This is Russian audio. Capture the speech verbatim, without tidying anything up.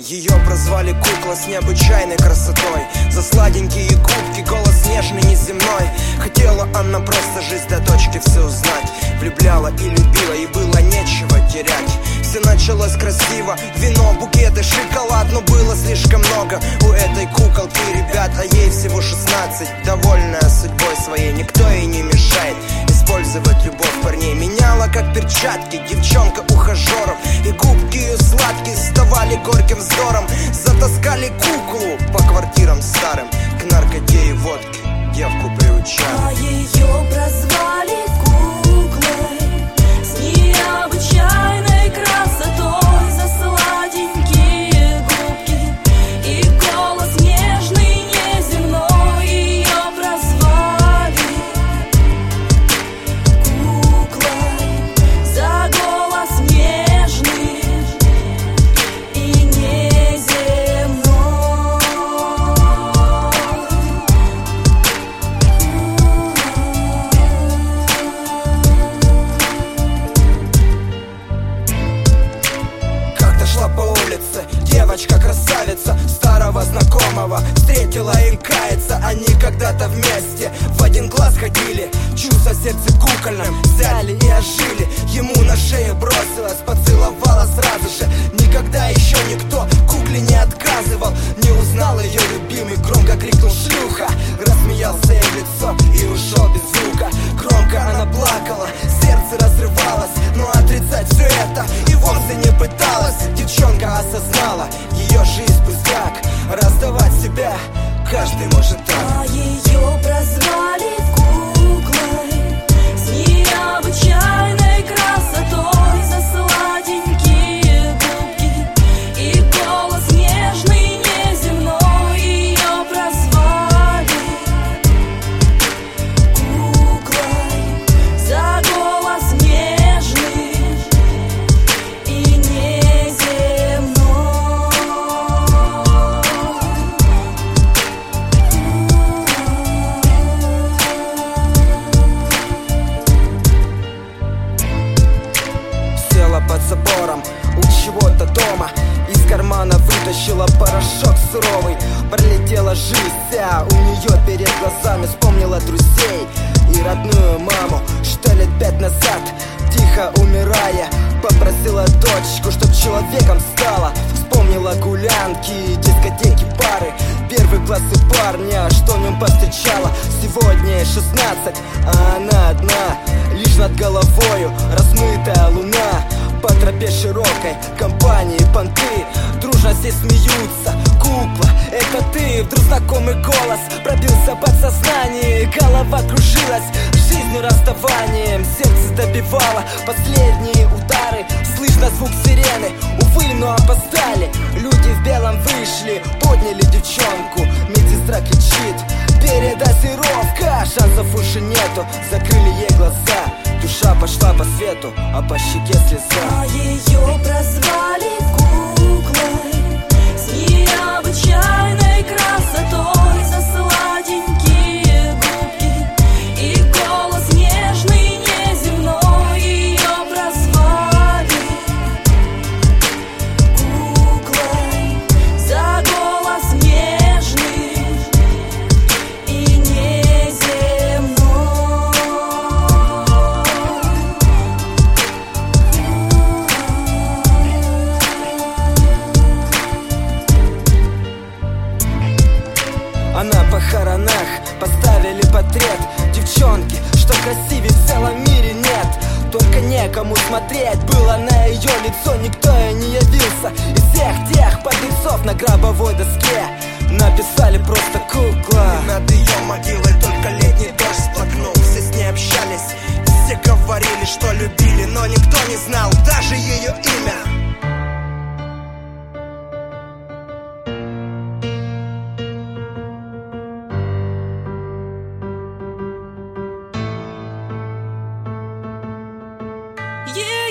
Ее прозвали кукла с необычайной красотой. За сладенькие губки голос нежный, неземной. Хотела она просто жизнь до точки все узнать. Влюбляла и любила, и было нечего терять. Все началось красиво, вино, букеты, шоколад. Но было слишком много у этой куколки, ребят. А ей всего шестнадцать, довольная судьбой своей. Никто ей не мешает использовать любовь парней. Меняла как перчатки девчонка ухажеров. И губки ее сладкие ставали горьким вздором. Затаскали куклу по квартирам старым. К наркоте и водке девку приучали. А ее прозвали куклой с необычайной красотой. За сладенькие губки и голос нежный, неземной. Ее прозвали куклой за голос нежный и неземной. Как-то шла по улице девочка-красавица старого знакомого. Встретила и кается, они когда-то вместе в один класс ходили. Чувства в сердце кукольном взяли и ожили. Ему на шею бросилась, поцеловала сразу же. Никогда еще никто кукле не отказывал. Не узнал ее любимый, громко крикнул шлюха. Рассмеялся ей в лицо и ушел без звука. Громко она плакала, сердце разрывалось. Но отрицать все это и вовсе не пыталась. Девчонка осознала, ее жизнь пустяк. Раздавать себя каждый может так. А ее прозвали куклой с необычайной красотой. За сладенькие губки и голос нежный, неземной. Ее прозвали куклой за голос нежный и неземной. Села под забором у чего-то дома. Из кармана вытащила порошок суровый. Пролетела жизнь вся у нее перед глазами. Вспомнила друзей и родную маму, что лет пять назад, тихо умирая, попросила дочку, чтоб человеком стала. Вспомнила гулянки, дискотеки, бары, первый класс и парня, что в нем повстречала. Сегодня ей шестнадцать, а она одна. Лишь над головою размытая луна. По тропе широкой компании понты дружно все смеются. Кукла, это ты. Вдруг знакомый голос пробился под сознание. Голова кружилась жизнью расставанием. Сердце добивало последние удары. Слышно звук сирены, увы, но опоздали. Люди в белом вышли, подняли девчонку. Медсестра кричит: передозировка. Шансов уже нету, закрыли ей глаза. Душа пошла по свету, а по щеке слеза. А ее прозвали куклой с необычайной красотой. За сладенькие губки и голос нежный, неземной. Ее прозвали куклой за голос нежный и неземной. А на похоронах поставили портрет девчонки, что красивее в целом мире нет. Только некому смотреть было на ее лицо. Никто и не явился из всех тех подлецов. На гробовой доске написали просто кукла. И над ее могилой только летний дождь сплакнул. Все с ней общались, все говорили, что любили, но никто не знал даже ее имя. Yeah.